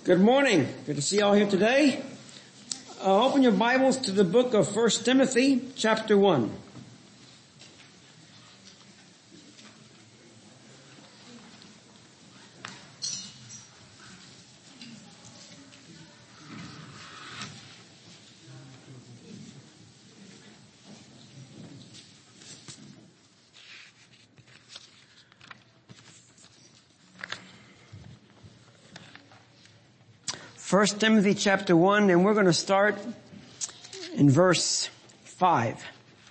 Good morning. Good to see you all here today. Open your Bibles to the book of 1 Timothy chapter 1. First Timothy chapter 1, and we're going to start in verse 5.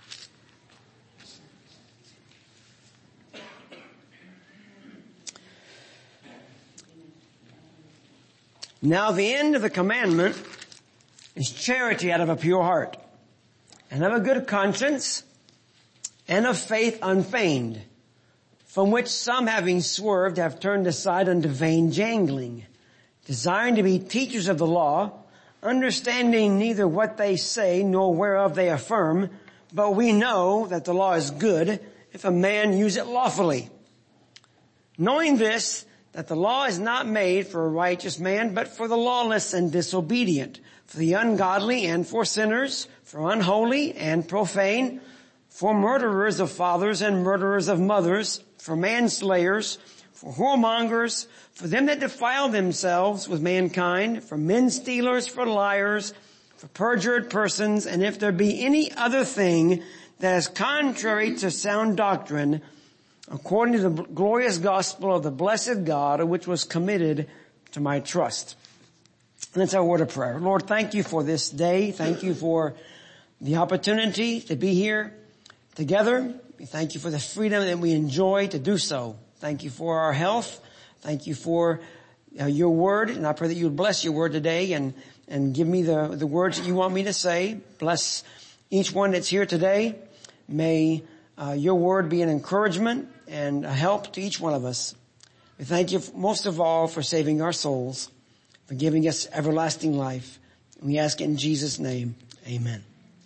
Now the end of the commandment is charity out of a pure heart, and of a good conscience, and of faith unfeigned, from which some having swerved have turned aside unto vain jangling, desiring to be teachers of the law, understanding neither what they say nor whereof they affirm, but we know that the law is good if a man use it lawfully. Knowing this, that the law is not made for a righteous man, but for the lawless and disobedient, for the ungodly and for sinners, for unholy and profane, for murderers of fathers and murderers of mothers, for manslayers, for whoremongers, for them that defile themselves with mankind, for men stealers, for liars, for perjured persons, and if there be any other thing that is contrary to sound doctrine, according to the glorious gospel of the blessed God, which was committed to my trust. And that's our word of prayer. Lord, thank you for this day. Thank you for the opportunity to be here together. We thank you for the freedom that we enjoy to do so. Thank you for our health. Thank you for your word, and I pray that you would bless your word today and give me the words that you want me to say. Bless each one that's here today. May your word be an encouragement and a help to each one of us. We thank you most of all for saving our souls, for giving us everlasting life. And we ask it in Jesus' name. Amen.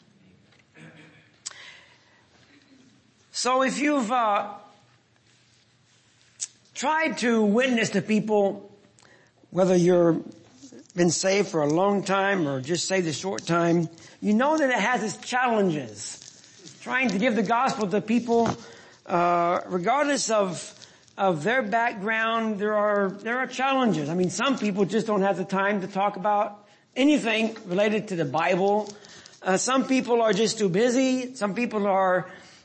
So if you've tried to witness to people, whether you've been saved for a long time or just saved a short time, you know that it has its challenges. Trying to give the gospel to people, regardless of their background, there are challenges. I mean, some people just don't have the time to talk about anything related to the Bible. Some people are just too busy. Some people are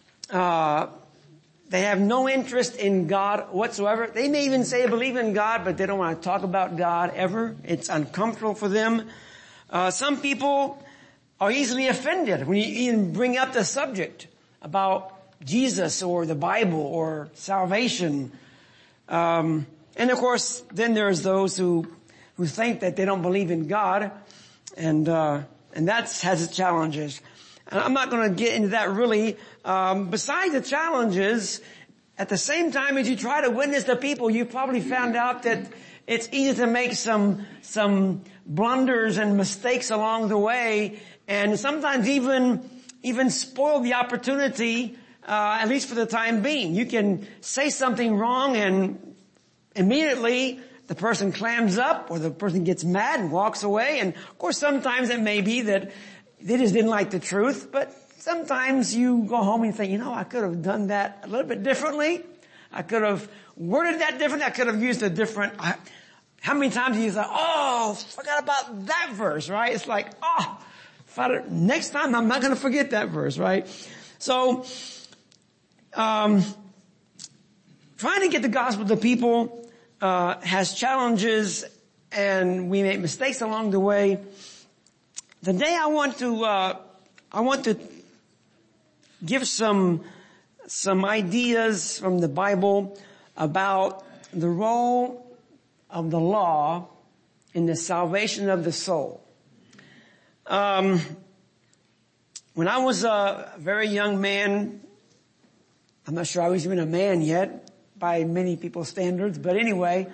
they have no interest in God whatsoever. They may even say they believe in God, but they don't want to talk about God ever. It's uncomfortable for them. Some people are easily offended when you even bring up the subject about Jesus or the Bible or salvation. And of course, then there's those who think that they don't believe in God, and that has its challenges. And I'm not going to get into that really. Besides the challenges, at the same time as you try to witness to people, you probably found out that it's easy to make some blunders and mistakes along the way, and sometimes even spoil the opportunity, at least for the time being. You can say something wrong and immediately the person clams up or the person gets mad and walks away. And of course sometimes it may be that they just didn't like the truth, but sometimes you go home and think, I could have done that a little bit differently. I could have worded that differently. I could have used a different. How many times do you think, forgot about that verse, right? It's like, next time I'm not going to forget that verse, right? So, trying to get the gospel to people, has challenges, and we make mistakes along the way. Today I want to give some ideas from the Bible about the role of the law in the salvation of the soul. When I was a very young man, I'm not sure I was even a man yet by many people's standards, but anyway,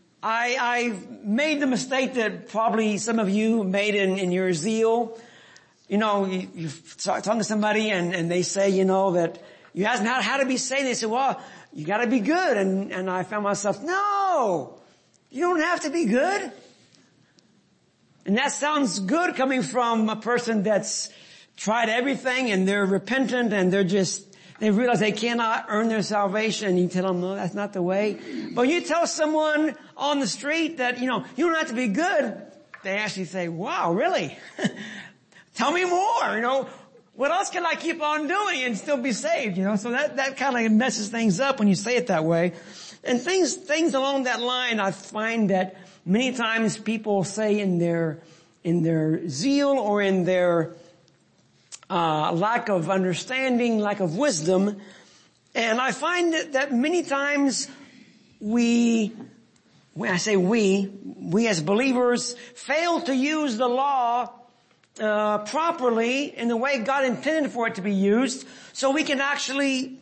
I made the mistake that probably some of you made in your zeal. You talk to somebody and they say, that you ask them how to be saved. They say, well, you got to be good. And I found myself, no, you don't have to be good. And that sounds good coming from a person that's tried everything and they're repentant and they realize they cannot earn their salvation, and you tell them, no, that's not the way. But you tell someone on the street that, you don't have to be good, they actually say, wow, really? Tell me more, what else can I keep on doing and still be saved, So that kind of messes things up when you say it that way. And things along that line, I find that many times people say in their zeal or in their lack of understanding, lack of wisdom. And I find that many times when I say we as believers fail to use the law properly in the way God intended for it to be used, so we can actually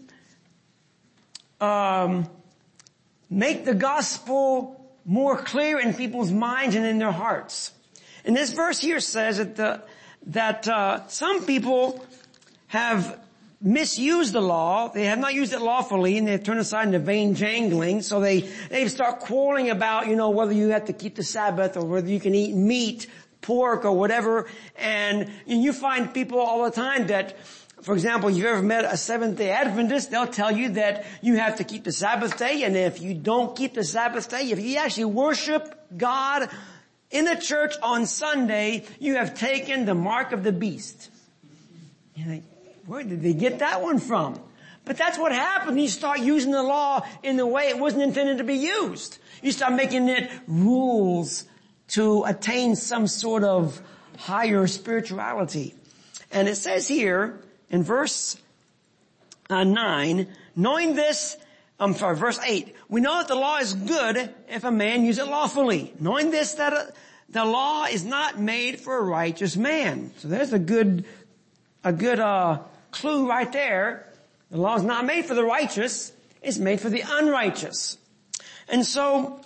make the gospel more clear in people's minds and in their hearts. And this verse here says that some people have misused the law. They have not used it lawfully, and they've turned aside into vain jangling. So they start quarreling about, whether you have to keep the Sabbath or whether you can eat meat, pork, or whatever. And you find people all the time that, for example, if you've ever met a Seventh-day Adventist, they'll tell you that you have to keep the Sabbath day, and if you don't keep the Sabbath day, if you actually worship God in the church on Sunday, you have taken the mark of the beast. You think, where did they get that one from? But that's what happens. You start using the law in the way it wasn't intended to be used. You start making it rules to attain some sort of higher spirituality. And it says here in verse 9, verse 8, we know that the law is good if a man use it lawfully. Knowing this, that the law is not made for a righteous man. So there's a good clue right there. The law is not made for the righteous. It's made for the unrighteous. And so,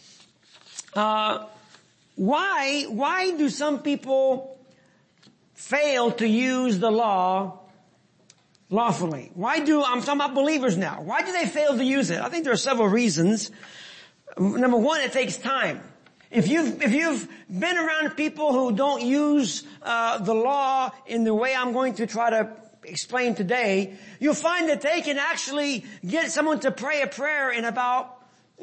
why do some people fail to use the law lawfully? I'm talking about believers now. Why do they fail to use it? I think there are several reasons. Number one, it takes time. If you've been around people who don't use the law in the way I'm going to try to explain today, you'll find that they can actually get someone to pray a prayer in about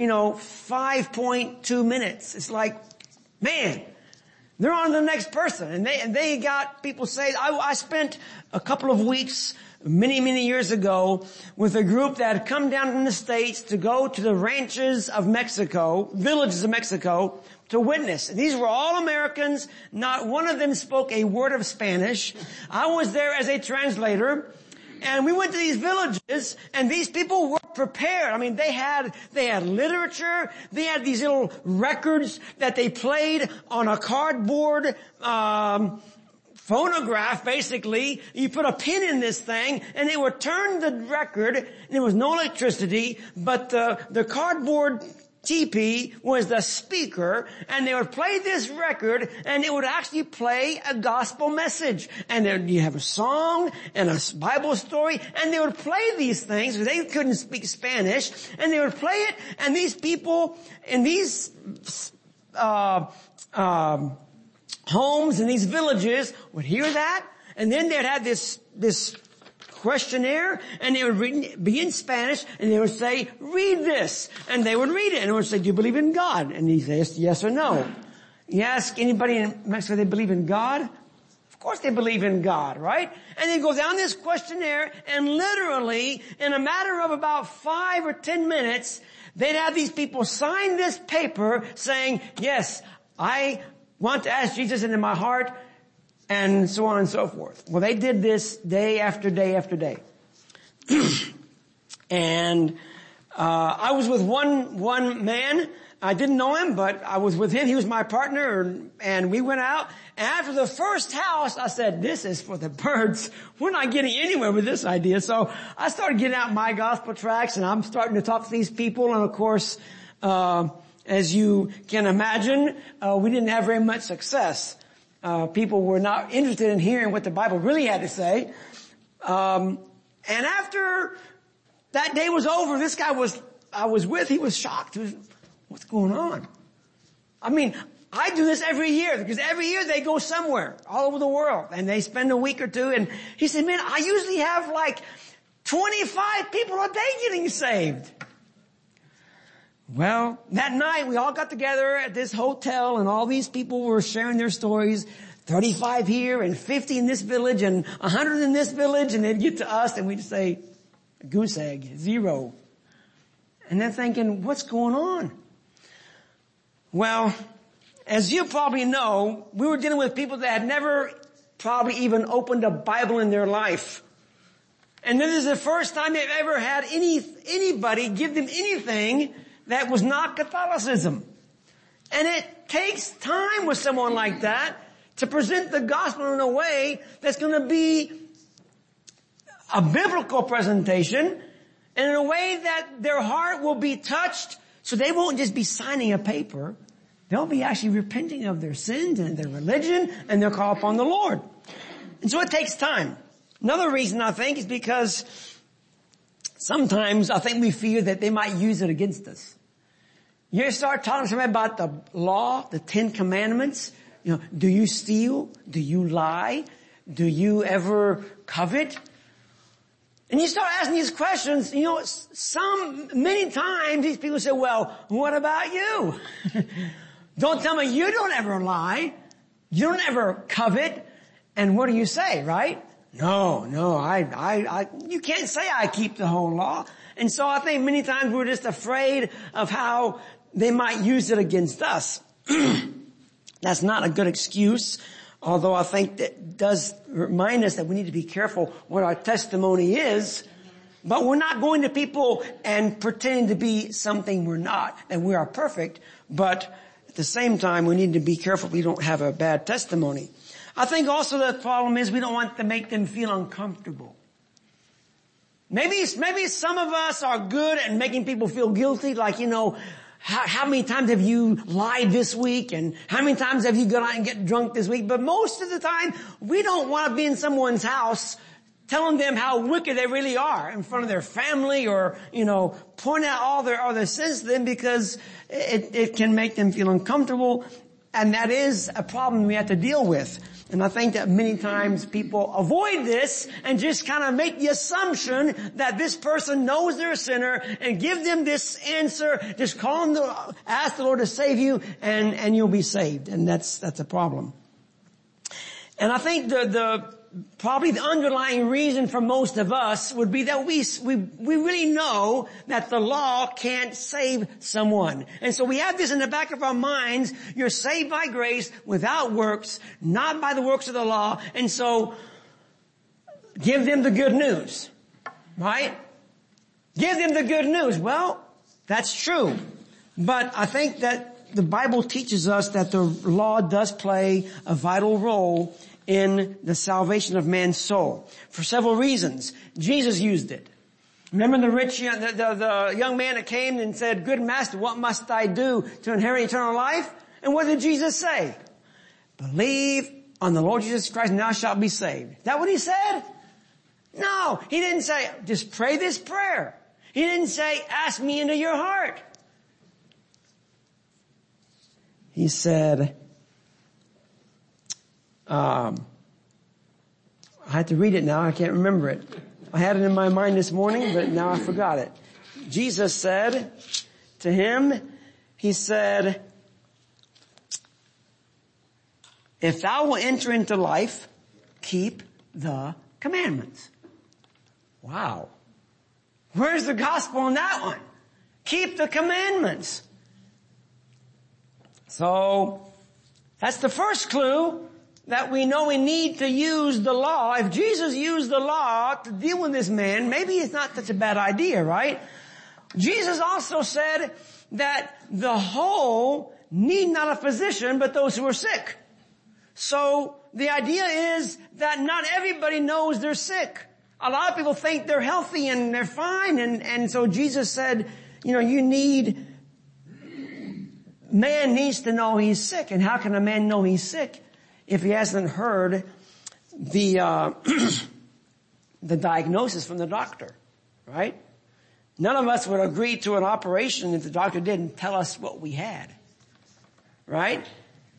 5.2 minutes. It's like, man, they're on to the next person, and they got people saved. I spent a couple of weeks many years ago with a group that had come down from the States to go to the ranches of Mexico, villages of Mexico, to witness. These were all Americans. Not one of them spoke a word of Spanish. I was there as a translator. And we went to these villages, and these people were prepared. I mean, they had literature. They had these little records that they played on a cardboard phonograph, basically. You put a pin in this thing, and they would turn the record, and there was no electricity, but the cardboard TP was the speaker, and they would play this record, and it would actually play a gospel message. And then you have a song and a Bible story, and they would play these things because they couldn't speak Spanish, and they would play it, and these people in these homes in these villages would hear that, and then they'd have this questionnaire, and they would be in Spanish, and they would say, read this. And they would read it, and it would say, do you believe in God? And he says, yes or no. You ask anybody in Mexico, they believe in God? Of course they believe in God, right? And they go down this questionnaire, and literally, in a matter of about 5 or 10 minutes, they'd have these people sign this paper saying, yes, I want to ask Jesus into my heart, and so on and so forth. Well, they did this day after day after day. And I was with one man. I didn't know him, but I was with him. He was my partner, and we went out. And after the first house, I said, this is for the birds. We're not getting anywhere with this idea. So I started getting out my gospel tracts, and I'm starting to talk to these people. And of course, as you can imagine, we didn't have very much success. People were not interested in hearing what the Bible really had to say. And after that day was over, this guy I was with, he was shocked. What's going on? I mean, I do this every year because every year they go somewhere all over the world and they spend a week or two. And he said, man, I usually have like 25 people a day getting saved. Well, that night we all got together at this hotel and all these people were sharing their stories. 35 here and 50 in this village and 100 in this village. And they'd get to us and we'd say, goose egg, 0. And they're thinking, what's going on? Well, as you probably know, we were dealing with people that had never probably even opened a Bible in their life. And this is the first time they've ever had anybody give them anything that was not Catholicism. And it takes time with someone like that to present the gospel in a way that's going to be a biblical presentation and in a way that their heart will be touched so they won't just be signing a paper. They'll be actually repenting of their sins and their religion and they'll call upon the Lord. And so it takes time. Another reason I think is because sometimes I think we fear that they might use it against us. You start talking to somebody about the law, the 10 Commandments. You know, do you steal? Do you lie? Do you ever covet? And you start asking these questions, you know, many times these people say, well, what about you? Don't tell me you don't ever lie. You don't ever covet. And what do you say, right? No, you can't say I keep the whole law. And so I think many times we're just afraid of how they might use it against us. That's not a good excuse, although I think that does remind us that we need to be careful what our testimony is. But we're not going to people and pretending to be something we're not, and we are perfect. But at the same time, we need to be careful we don't have a bad testimony. I think also the problem is we don't want to make them feel uncomfortable. Maybe some of us are good at making people feel guilty, like, you know, how many times have you lied this week and how many times have you gone out and get drunk this week? But most of the time, we don't want to be in someone's house telling them how wicked they really are in front of their family or, you know, point out all their sins to them because it can make them feel uncomfortable. And that is a problem we have to deal with. And I think that many times people avoid this and just kind of make the assumption that this person knows they're a sinner and give them this answer. Just ask the Lord to save you and you'll be saved. And that's a problem. And I think probably the underlying reason for most of us would be that we really know that the law can't save someone. And so we have this in the back of our minds. You're saved by grace without works, not by the works of the law. And so give them the good news, right? Give them the good news. Well, that's true. But I think that the Bible teaches us that the law does play a vital role in the salvation of man's soul for several reasons. Jesus used it. Remember the young man that came and said, "Good master, what must I do to inherit eternal life?" And what did Jesus say? Believe on the Lord Jesus Christ and thou shalt be saved. Is that what he said? No, he didn't say, just pray this prayer. He didn't say, ask me into your heart. He said, I had to read it now. I can't remember it. I had it in my mind this morning, but now I forgot it. Jesus said to him, he said, if thou will enter into life, keep the commandments. Wow. Where's the gospel on that one? Keep the commandments. So that's the first clue that we know we need to use the law. If Jesus used the law to deal with this man, maybe it's not such a bad idea, right? Jesus also said that the whole need not a physician, but those who are sick. So the idea is that not everybody knows they're sick. A lot of people think they're healthy and they're fine. And so Jesus said, you know, man needs to know he's sick. And how can a man know he's sick if he hasn't heard the diagnosis from the doctor, right? None of us would agree to an operation if the doctor didn't tell us what we had, right?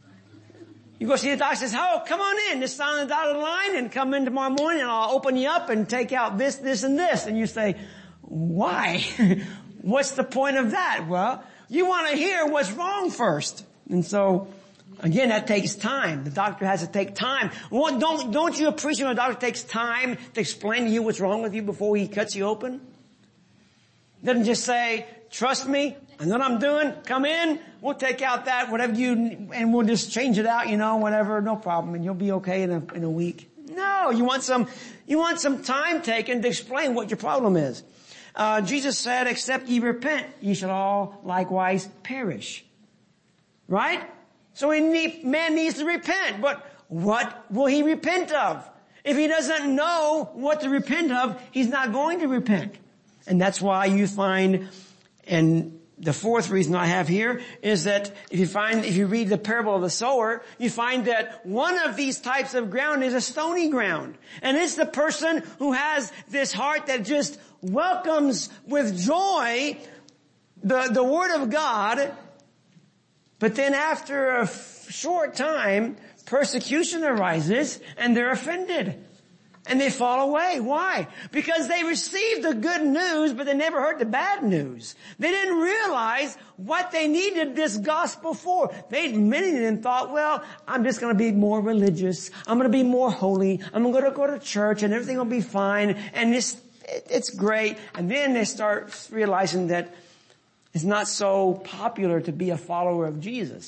You go see the doctor, says, oh, come on in, just sign the dotted line and come in tomorrow morning and I'll open you up and take out this, this, and this. And you say, why? What's the point of that? Well, you want to hear what's wrong first. And so, again, that takes time. The doctor has to take time. Well, don't you appreciate when a doctor takes time to explain to you what's wrong with you before he cuts you open? Doesn't just say, trust me, I know what I'm doing, come in, we'll take out that, whatever and we'll just change it out, whatever, no problem, and you'll be okay in a week. No, you want some time taken to explain what your problem is. Jesus said, except ye repent, ye shall all likewise perish. Right? So man needs to repent, but what will he repent of? If he doesn't know what to repent of, he's not going to repent. And that's why you find, and the fourth reason I have here is that if you read the parable of the sower, you find that one of these types of ground is a stony ground. And it's the person who has this heart that just welcomes with joy the word of God, but then after a short time, persecution arises and they're offended. And they fall away. Why? Because they received the good news, but they never heard the bad news. They didn't realize what they needed this gospel for. Many of them thought, well, I'm just going to be more religious. I'm going to be more holy. I'm going to go to church and everything will be fine. And it's great. And then they start realizing that it's not so popular to be a follower of Jesus.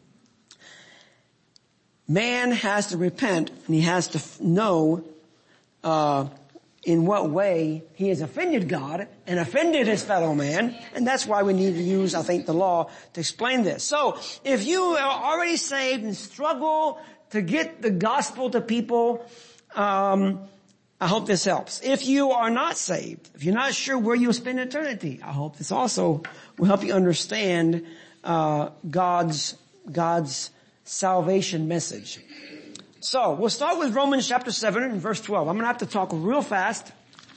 Man has to repent and he has to know in what way he has offended God and offended his fellow man. And that's why we need to use, I think, the law to explain this. So if you are already saved and struggle to get the gospel to people, I hope this helps. If you are not saved, if you're not sure where you'll spend eternity, I hope this also will help you understand God's salvation message. So, we'll start with Romans chapter 7 and verse 12. I'm going to have to talk real fast.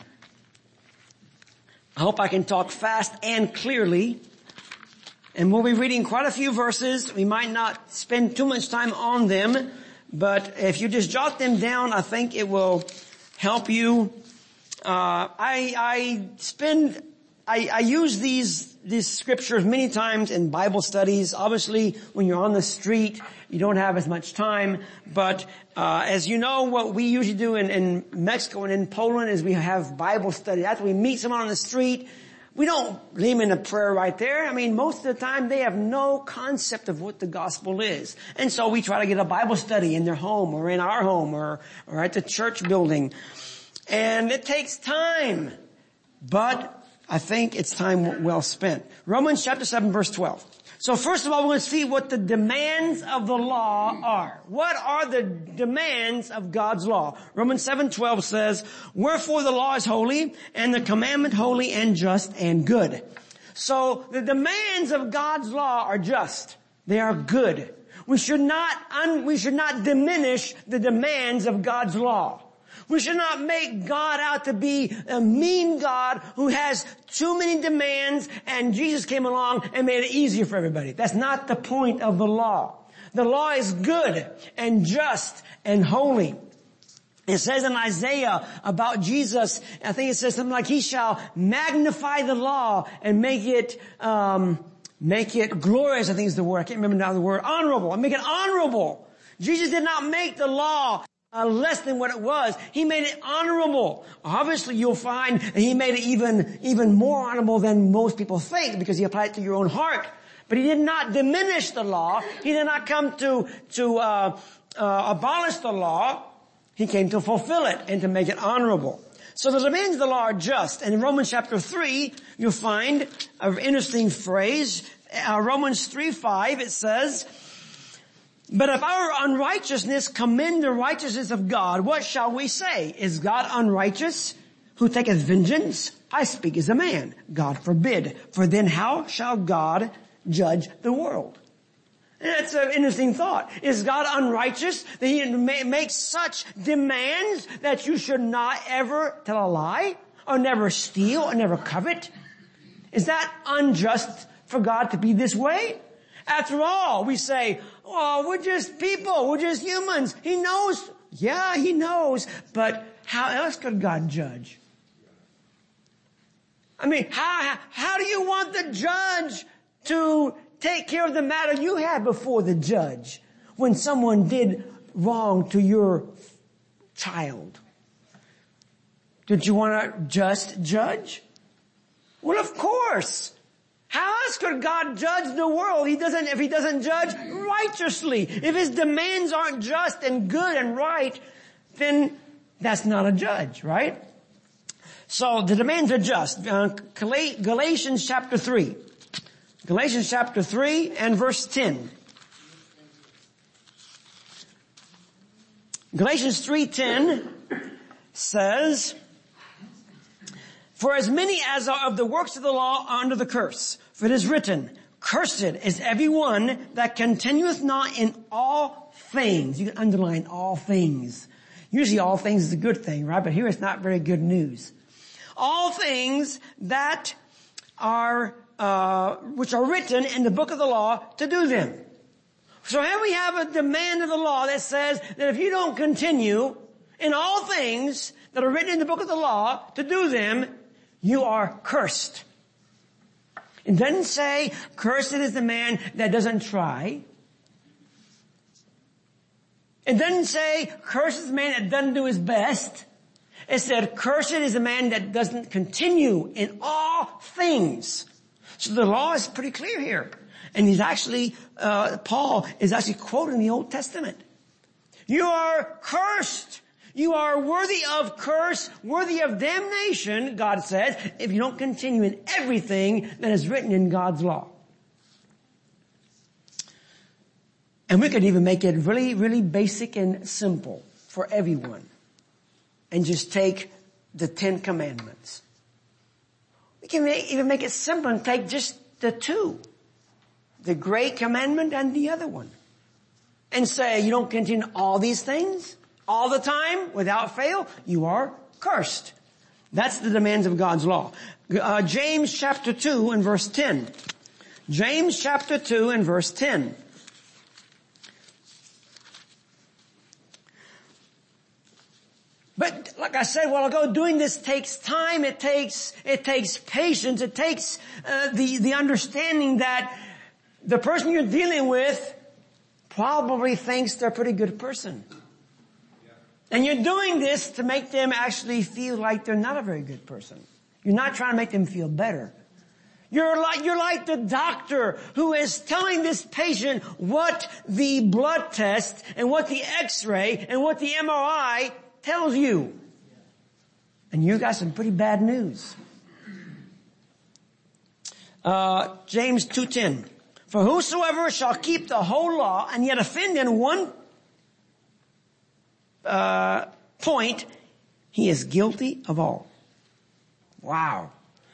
I hope I can talk fast and clearly. And we'll be reading quite a few verses. We might not spend too much time on them, but if you just jot them down, I think it will help you. I use these scriptures many times in Bible studies. Obviously, when you're on the street, you don't have as much time. But as you know, what we usually do in Mexico and in Poland is we have Bible study. After we meet someone on the street, we don't lead them in a prayer right there. I mean, most of the time they have no concept of what the gospel is. And so we try to get a Bible study in their home or in our home or at the church building. And it takes time. But I think it's time well spent. Romans chapter 7 verse 12. So first of all, we're going to see what the demands of the law are. What are the demands of God's law? Romans 7:12 says, wherefore the law is holy, and the commandment holy and just and good. So the demands of God's law are just. They are good. We should not diminish the demands of God's law. We should not make God out to be a mean God who has too many demands and Jesus came along and made it easier for everybody. That's not the point of the law. The law is good and just and holy. It says in Isaiah about Jesus, I think it says something like, he shall magnify the law and make it glorious, I think is the word. I can't remember now the word. Honorable. And make it honorable. Jesus did not make the law less than what it was. He made it honorable. Obviously, you'll find that he made it even more honorable than most people think because he applied it to your own heart. But he did not diminish the law. He did not come to abolish the law. He came to fulfill it and to make it honorable. So the demands of the law are just. And in Romans chapter 3, you'll find an interesting phrase. Romans 3:5, it says, but if our unrighteousness commend the righteousness of God, what shall we say? Is God unrighteous, who taketh vengeance? I speak as a man. God forbid. For then how shall God judge the world? And that's an interesting thought. Is God unrighteous that he makes such demands that you should not ever tell a lie, or never steal, or never covet? Is that unjust for God to be this way? After all, we say, oh, we're just people. We're just humans. He knows. Yeah, He knows. But how else could God judge? I mean, how do you want the judge to take care of the matter you had before the judge when someone did wrong to your child? Did you want to just judge? Well, of course. How else could God judge the world? If He doesn't judge righteously. If His demands aren't just and good and right, then that's not a judge, right? So the demands are just. Galatians chapter 3. Galatians chapter 3 and verse 10. Galatians 3:10 says, for as many as are of the works of the law are under the curse. For it is written, cursed is everyone that continueth not in all things. You can underline all things. Usually all things is a good thing, right? But here it's not very good news. All things that are, which are written in the book of the law to do them. So here we have a demand of the law that says that if you don't continue in all things that are written in the book of the law to do them, you are cursed. It doesn't say, cursed is the man that doesn't try. It doesn't say, cursed is the man that doesn't do his best. It said, cursed is the man that doesn't continue in all things. So the law is pretty clear here. And he's actually, Paul is actually quoting the Old Testament. You are cursed. You are worthy of curse, worthy of damnation, God says, if you don't continue in everything that is written in God's law. And we could even make it really, really basic and simple for everyone. And just take the 10 Commandments. We can even make it simple and take just the 2. The Great Commandment and the other one. And say, you don't continue all these things all the time without fail, you are cursed. That's the demands of God's law. James chapter 2 and verse 10. James chapter 2 and verse 10. But like I said a while ago, doing this takes time. It takes patience. It takes the understanding that the person you're dealing with probably thinks they're a pretty good person. And you're doing this to make them actually feel like they're not a very good person. You're not trying to make them feel better. You're like the doctor who is telling this patient what the blood test and what the x-ray and what the MRI tells you. And you got some pretty bad news. James 2:10. For whosoever shall keep the whole law and yet offend in one point, he is guilty of all. Wow.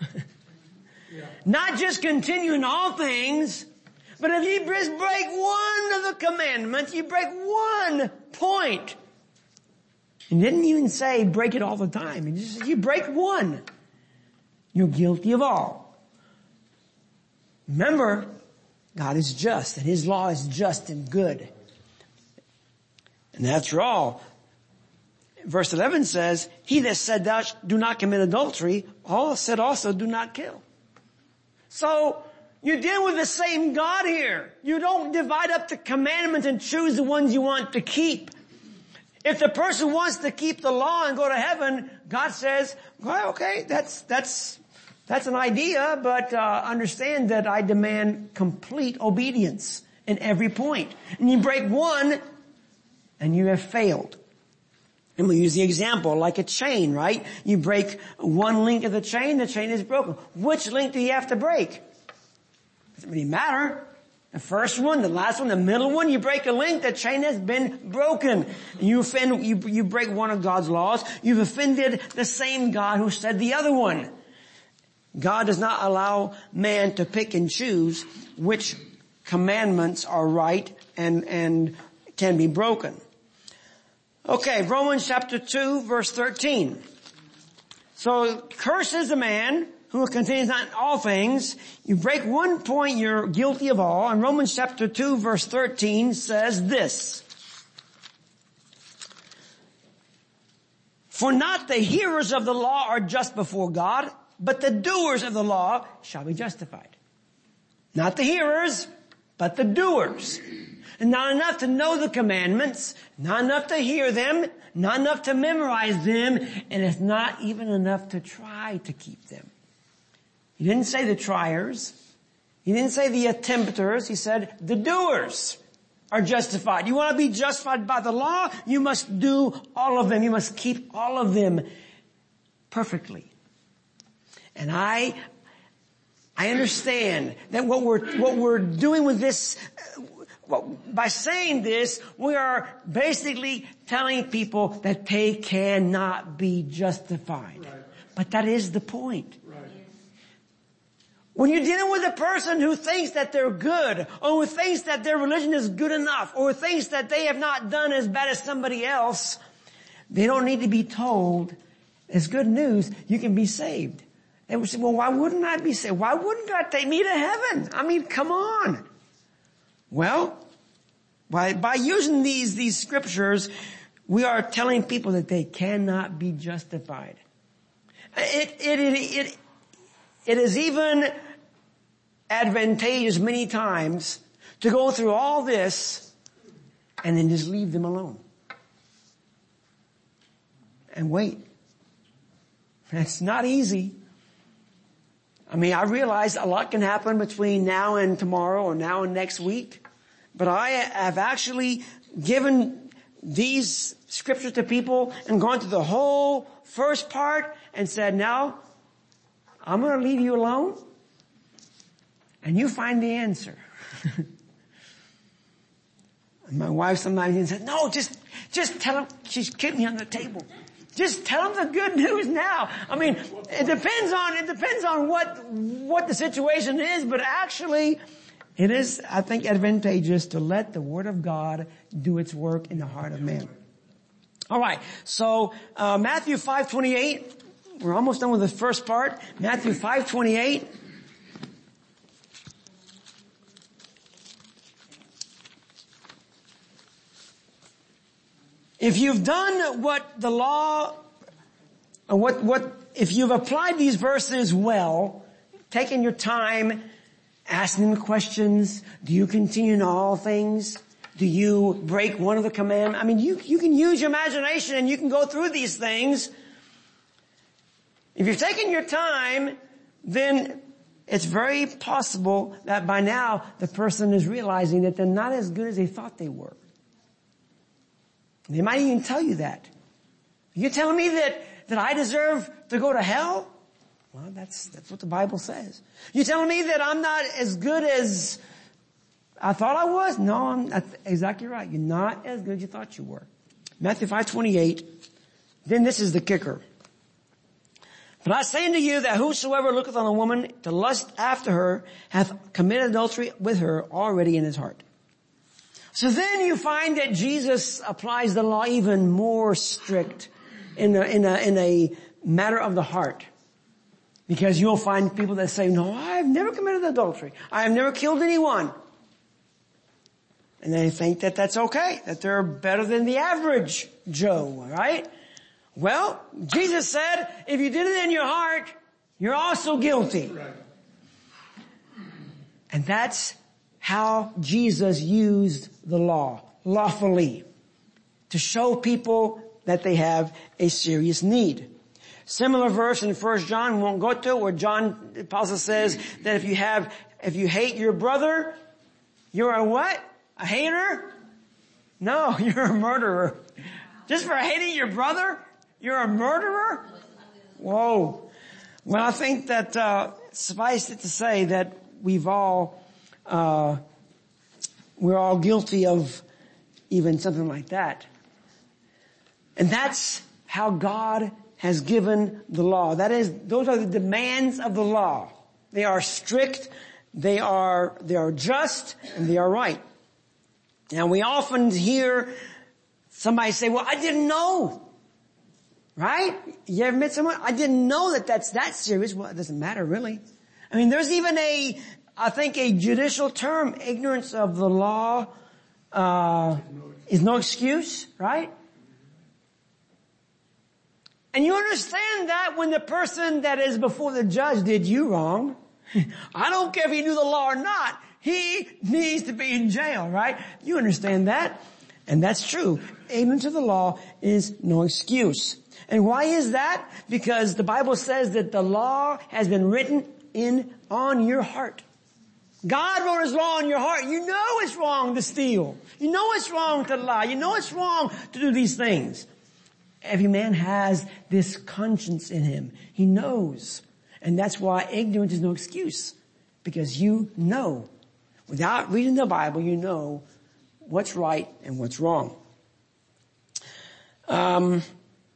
Not just continue in all things, but if you just break one of the commandments, you break one point. He didn't even say break it all the time. He just said you break one, you're guilty of all. Remember, God is just and His law is just and good. And after all, verse 11 says, he that said thou do not commit adultery, all said also do not kill. So, you're dealing with the same God here. You don't divide up the commandments and choose the ones you want to keep. If the person wants to keep the law and go to heaven, God says, well, okay, that's an idea, but understand that I demand complete obedience in every point. And you break one, and you have failed. And we use the example like a chain, right? You break one link of the chain is broken. Which link do you have to break? Doesn't really matter. The first one, the last one, the middle one, you break a link, the chain has been broken. You break one of God's laws, you've offended the same God who said the other one. God does not allow man to pick and choose which commandments are right and can be broken. Okay, Romans chapter 2 verse 13. So, cursed is the man who contains not all things. You break one point, you're guilty of all. And Romans chapter 2 verse 13 says this. For not the hearers of the law are just before God, but the doers of the law shall be justified. Not the hearers, but the doers. And not enough to know the commandments, not enough to hear them, not enough to memorize them, and it's not even enough to try to keep them. He didn't say the triers. He didn't say the attempters. He said the doers are justified. You want to be justified by the law? You must do all of them. You must keep all of them perfectly. And I understand that what we're doing with this, by saying this, we are basically telling people that they cannot be justified. Right. But that is the point. Right. When you're dealing with a person who thinks that they're good, or who thinks that their religion is good enough, or thinks that they have not done as bad as somebody else, they don't need to be told, it's good news, you can be saved. They would say, well, why wouldn't I be saved? Why wouldn't God take me to heaven? I mean, come on. Well, by using these scriptures, we are telling people that they cannot be justified. It is even advantageous many times to go through all this and then just leave them alone. And wait. That's not easy. I mean, I realize a lot can happen between now and tomorrow or now and next week. But I have actually given these scriptures to people and gone through the whole first part and said, now, I'm going to leave you alone and you find the answer. And my wife sometimes said, no, just tell him. She's kicked me on the table. Just tell them the good news now. I mean, it depends on what the situation is, but actually, it is, I think, advantageous to let the Word of God do its work in the heart of man. All right. So, Matthew 5:28. We're almost done with the first part. Matthew 5:28. If you've done what the law, if you've applied these verses well, taken your time, asking them questions, do you continue in all things? Do you break one of the commandments? I mean, you can use your imagination and you can go through these things. If you've taken your time, then it's very possible that by now the person is realizing that they're not as good as they thought they were. They might even tell you that. You're telling me that I deserve to go to hell? Well, that's what the Bible says. You're telling me that I'm not as good as I thought I was? No, that's exactly right. You're not as good as you thought you were. Matthew 5:28. Then this is the kicker. But I say unto you that whosoever looketh on a woman to lust after her hath committed adultery with her already in his heart. So then you find that Jesus applies the law even more strict in a matter of the heart. Because you'll find people that say, no, I've never committed adultery. I have never killed anyone. And they think that that's okay, that they're better than the average Joe, right? Well, Jesus said, if you did it in your heart, you're also guilty. Right. And that's how Jesus used the law, lawfully, to show people that they have a serious need. Similar verse in 1 John, we won't go to it, where John, the apostle says that if you hate your brother, you're a what? A hater? No, you're a murderer. Just for hating your brother, you're a murderer? Whoa. Well, I think that, suffice it to say that we're all guilty of even something like that. And that's how God has given the law. That is, those are the demands of the law. They are strict, they are just, and they are right. Now we often hear somebody say, well, I didn't know. Right? You ever met someone? I didn't know that that's that serious. Well, it doesn't matter really. I mean, there's even I think a judicial term, ignorance of the law, is no excuse, right? And you understand that when the person that is before the judge did you wrong, I don't care if he knew the law or not, he needs to be in jail, right? You understand that? And that's true. Ignorance of the law is no excuse. And why is that? Because the Bible says that the law has been written on your heart. God wrote His law on your heart. You know it's wrong to steal. You know it's wrong to lie. You know it's wrong to do these things. Every man has this conscience in him. He knows. And that's why ignorance is no excuse. Because you know. Without reading the Bible, you know what's right and what's wrong. Romans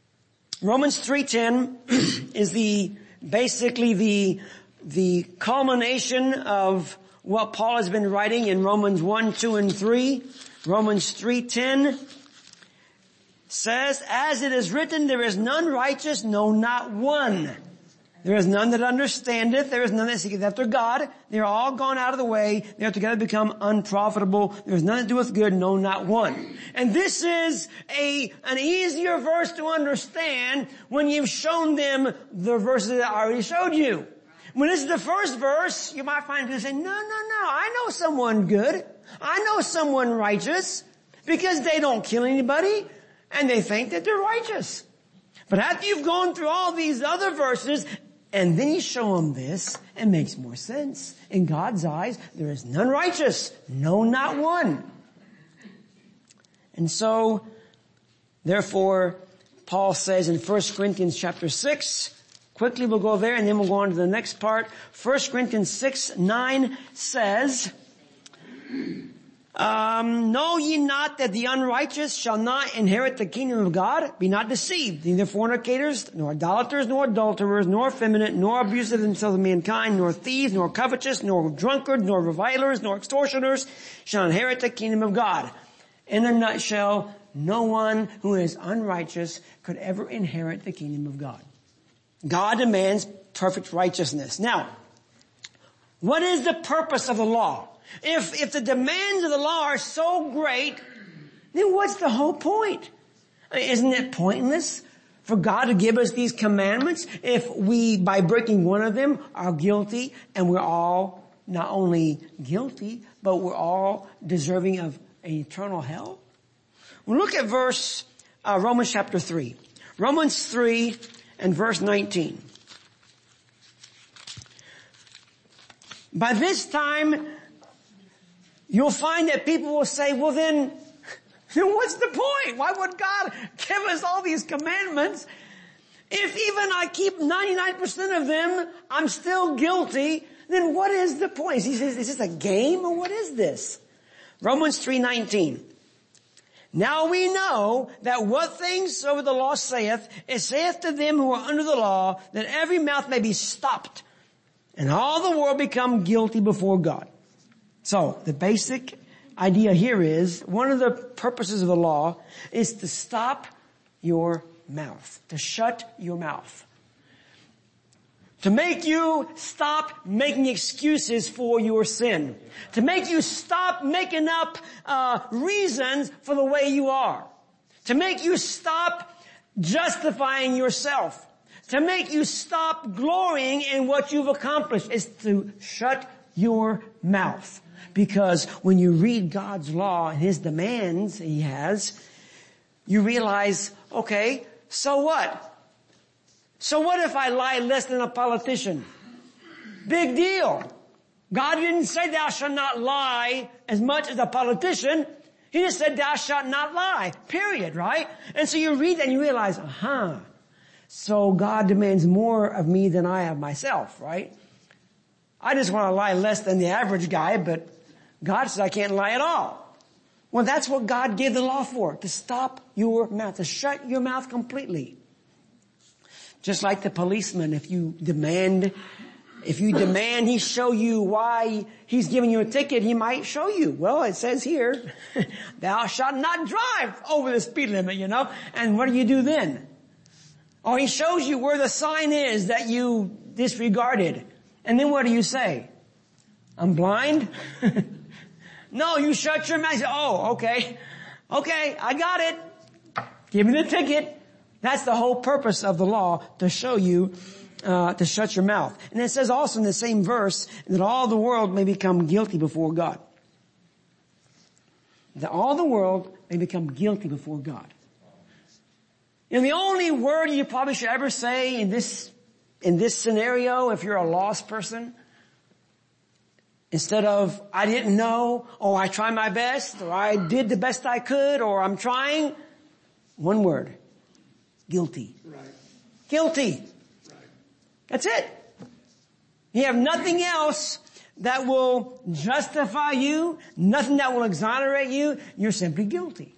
3:10 is basically the culmination of what Paul has been writing in Romans 1, 2, and 3. Romans 3:10 says, as it is written, there is none righteous, no, not one. There is none that understandeth. There is none that seeketh after God. They are all gone out of the way. They are together become unprofitable. There is none that doeth good, no, not one. And this is an easier verse to understand when you've shown them the verses that I already showed you. When this is the first verse, you might find people saying, no, I know someone good. I know someone righteous, because they don't kill anybody and they think that they're righteous. But after you've gone through all these other verses, and then you show them this, it makes more sense. In God's eyes, there is none righteous, no, not one. And so, therefore, Paul says in 1 Corinthians chapter 6, quickly we'll go there and then we'll go on to the next part. 1 Corinthians 6:9 says, know ye not that the unrighteous shall not inherit the kingdom of God? Be not deceived. Neither fornicators, nor idolaters, nor adulterers, nor effeminate, nor abusive themselves of mankind, nor thieves, nor covetous, nor drunkards, nor revilers, nor extortioners shall inherit the kingdom of God. In a nutshell, no one who is unrighteous could ever inherit the kingdom of God. God demands perfect righteousness. Now, what is the purpose of the law? If the demands of the law are so great, then what's the whole point? Isn't it pointless for God to give us these commandments if we, by breaking one of them, are guilty, and we're all not only guilty, but we're all deserving of an eternal hell? Well, look at Romans chapter 3. Romans 3 and verse 19. By this time, you'll find that people will say, well then what's the point? Why would God give us all these commandments if even I keep 99% of them, I'm still guilty? Then what is the point? He says, is this a game or what is this? Romans 3:19. Now we know that what things soever the law saith, it saith to them who are under the law, that every mouth may be stopped, and all the world become guilty before God. So, the basic idea here is, one of the purposes of the law is to stop your mouth, to shut your mouth. To make you stop making excuses for your sin. To make you stop making up reasons for the way you are. To make you stop justifying yourself. To make you stop glorying in what you've accomplished. Is to shut your mouth. Because when you read God's law and His demands He has, you realize, okay, so what? So what if I lie less than a politician? Big deal. God didn't say thou shalt not lie as much as a politician. He just said thou shalt not lie. Period, right? And so you read that and you realize, so God demands more of me than I have myself, right? I just want to lie less than the average guy, but God says I can't lie at all. Well, that's what God gave the law for, to stop your mouth, to shut your mouth completely. Just like the policeman, if you demand he show you why he's giving you a ticket, he might show you. Well, it says here, thou shalt not drive over the speed limit, and what do you do then? Or he shows you where the sign is that you disregarded. And then what do you say? I'm blind? No, you shut your mouth. You say, oh, okay. Okay, I got it. Give me the ticket. That's the whole purpose of the law, to show you, to shut your mouth. And it says also in the same verse that all the world may become guilty before God. That all the world may become guilty before God. You know, the only word you probably should ever say in this scenario, if you're a lost person, instead of, I didn't know, or I tried my best, or I did the best I could, or I'm trying, one word. Guilty. Right. Guilty. Right. That's it. You have nothing else that will justify you, nothing that will exonerate you. You're simply guilty.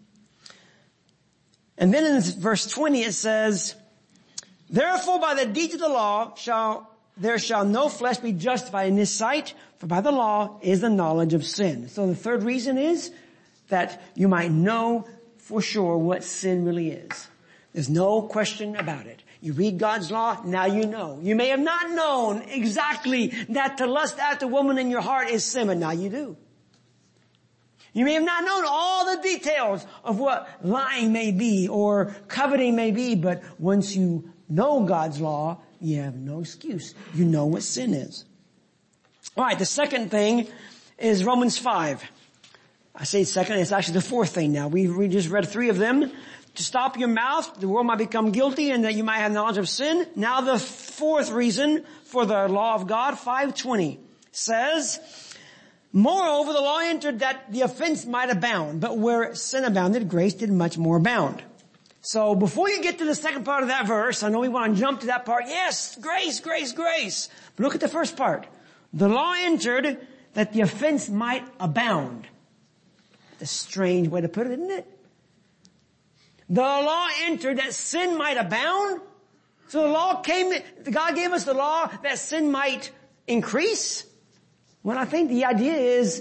And then in verse 20 it says, therefore by the deeds of the law there shall no flesh be justified in his sight, for by the law is the knowledge of sin. So the third reason is that you might know for sure what sin really is. There's no question about it. You read God's law, now you know. You may have not known exactly that to lust after a woman in your heart is sin, but now you do. You may have not known all the details of what lying may be or coveting may be, but once you know God's law, you have no excuse. You know what sin is. Alright, the second thing is Romans 5. I say second, it's actually the fourth thing now. We just read three of them. To stop your mouth, the world might become guilty, and that you might have knowledge of sin. Now the fourth reason for the law of God, 5:20, says, moreover, the law entered that the offense might abound, but where sin abounded, grace did much more abound. So before you get to the second part of that verse, I know we want to jump to that part. Yes, grace, grace, grace. But look at the first part. The law entered that the offense might abound. That's a strange way to put it, isn't it? The law entered that sin might abound. So the law came, God gave us the law that sin might increase. Well, I think the idea is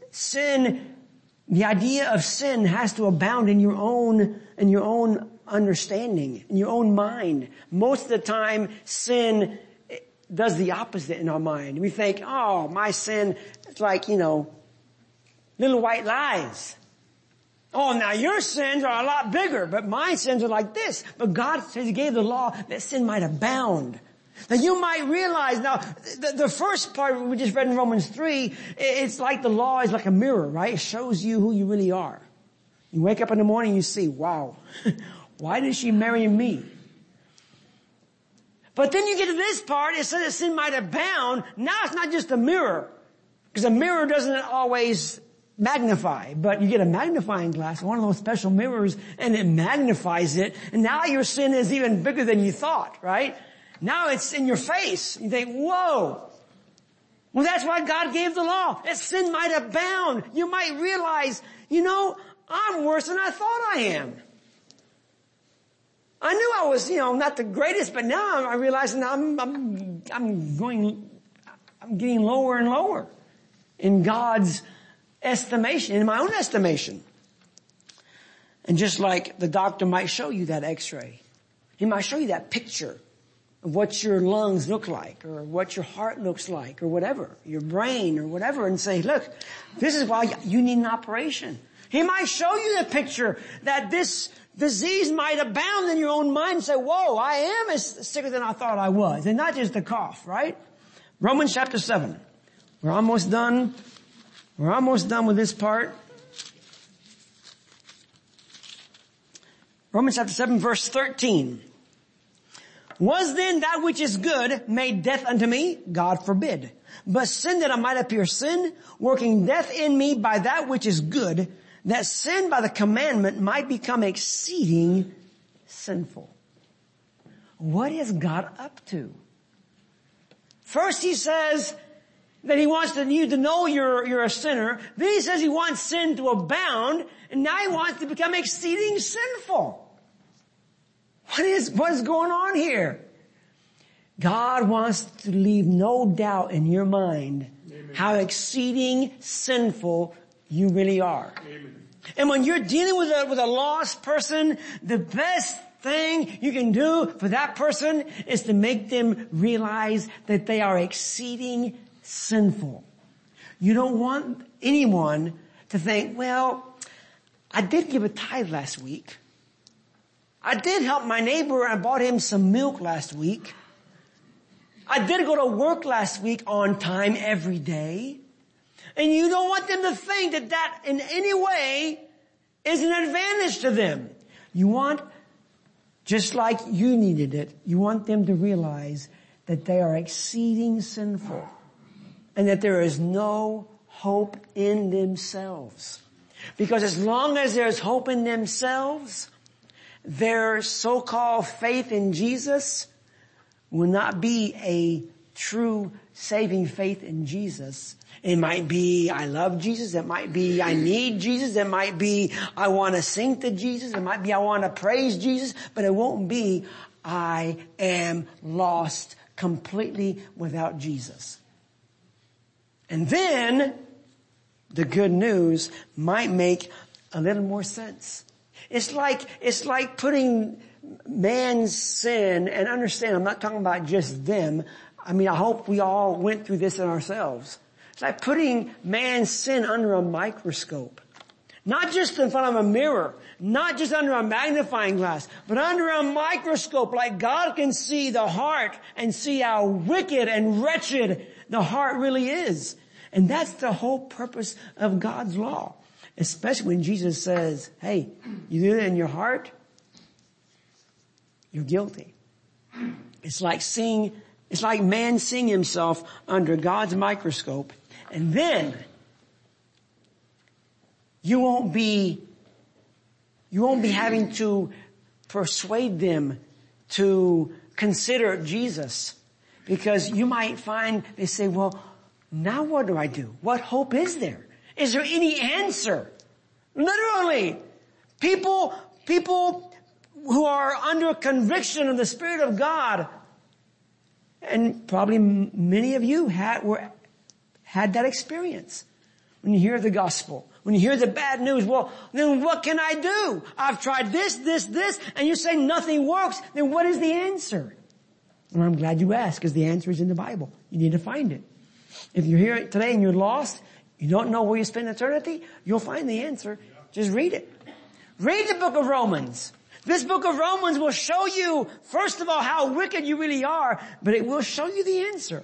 the idea of sin has to abound in your own understanding, in your own mind. Most of the time, sin does the opposite in our mind. We think, oh, my sin, it's like, little white lies. Oh, now your sins are a lot bigger, but my sins are like this. But God says He gave the law that sin might abound. Now you might realize, now the first part we just read in Romans 3, it's like the law is like a mirror, right? It shows you who you really are. You wake up in the morning, you see, wow, why did she marry me? But then you get to this part, it says that sin might abound. Now it's not just a mirror, because a mirror doesn't always magnify, but you get a magnifying glass, one of those special mirrors, and it magnifies it, and now your sin is even bigger than you thought, right? Now it's in your face. You think, whoa. Well, that's why God gave the law, that sin might abound. You might realize, I'm worse than I thought I am. I knew I was, not the greatest, but now I realize I'm getting lower and lower in God's estimation, in my own estimation. And just like the doctor might show you that x-ray, he might show you that picture of what your lungs look like, or what your heart looks like, or whatever, your brain or whatever, and say, look, this is why you need an operation. He might show you the picture that this disease might abound in your own mind and say, whoa, I am as sicker than I thought I was. And not just a cough, right? Romans chapter 7. We're almost done. We're almost done with this part. Romans chapter 7 verse 13. Was then that which is good made death unto me? God forbid. But sin that I might appear sin, working death in me by that which is good, that sin by the commandment might become exceeding sinful. What is God up to? First He says that He wants you to know you're a sinner. Then He says He wants sin to abound, and now He wants to become exceeding sinful. What is going on here? God wants to leave no doubt in your mind how exceeding sinful you really are. Amen. And when you're dealing with a lost person, the best thing you can do for that person is to make them realize that they are exceeding sinful. You don't want anyone to think, well, I did give a tithe last week. I did help my neighbor. I bought him some milk last week. I did go to work last week on time every day. And you don't want them to think that that in any way is an advantage to them. You want, just like you needed it, you want them to realize that they are exceeding sinful and that there is no hope in themselves. Because as long as there's hope in themselves, their so-called faith in Jesus will not be a true saving faith in Jesus. It might be, I love Jesus. It might be, I need Jesus. It might be, I want to sing to Jesus. It might be, I want to praise Jesus. But it won't be, I am lost completely without Jesus. And then, the good news might make a little more sense. It's like putting man's sin, and understand, I'm not talking about just them. I mean, I hope we all went through this in ourselves. It's like putting man's sin under a microscope. Not just in front of a mirror, not just under a magnifying glass, but under a microscope, like God can see the heart and see how wicked and wretched the heart really is. And that's the whole purpose of God's law. Especially when Jesus says, hey, you do it in your heart, you're guilty. It's like man seeing himself under God's microscope. And then you won't be having to persuade them to consider Jesus. Because you might find they say, well, now what do I do? What hope is there? Is there any answer? Literally, people who are under conviction of the Spirit of God, and probably many of you had that experience. When you hear the gospel, when you hear the bad news, well, then what can I do? I've tried this, and you say nothing works. Then what is the answer? Well, I'm glad you asked, because the answer is in the Bible. You need to find it. If you're here today and you're lost, you don't know where you spend eternity, you'll find the answer. Just read it. Read the book of Romans. This book of Romans will show you, first of all, how wicked you really are, but it will show you the answer.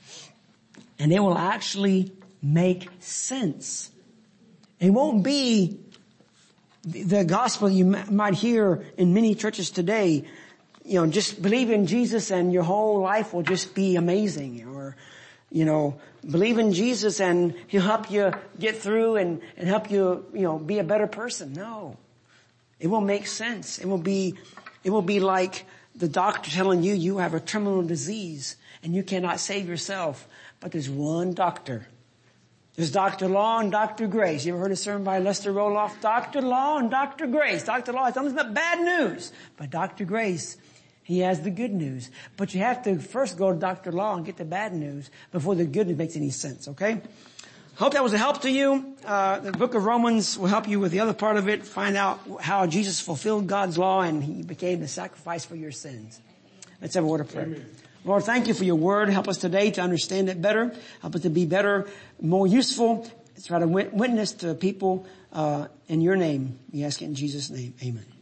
And it will actually make sense. It won't be the gospel you might hear in many churches today. You know, just believe in Jesus and your whole life will just be amazing. Or, you know, believe in Jesus and He'll help you get through and help you, you know, be a better person. No. It will make sense. It will be like the doctor telling you you have a terminal disease and you cannot save yourself. But there's one doctor. There's Dr. Law and Dr. Grace. You ever heard a sermon by Lester Roloff? Dr. Law and Dr. Grace. Dr. Law has nothing but bad news. But Dr. Grace, he has the good news. But you have to first go to Dr. Law and get the bad news before the good news makes any sense, okay? Hope that was a help to you. The book of Romans will help you with the other part of it. Find out how Jesus fulfilled God's law and He became the sacrifice for your sins. Let's have a word of prayer. Amen. Lord, thank you for your word. Help us today to understand it better. Help us to be better, more useful. Try to witness to people in your name. We ask it in Jesus' name. Amen.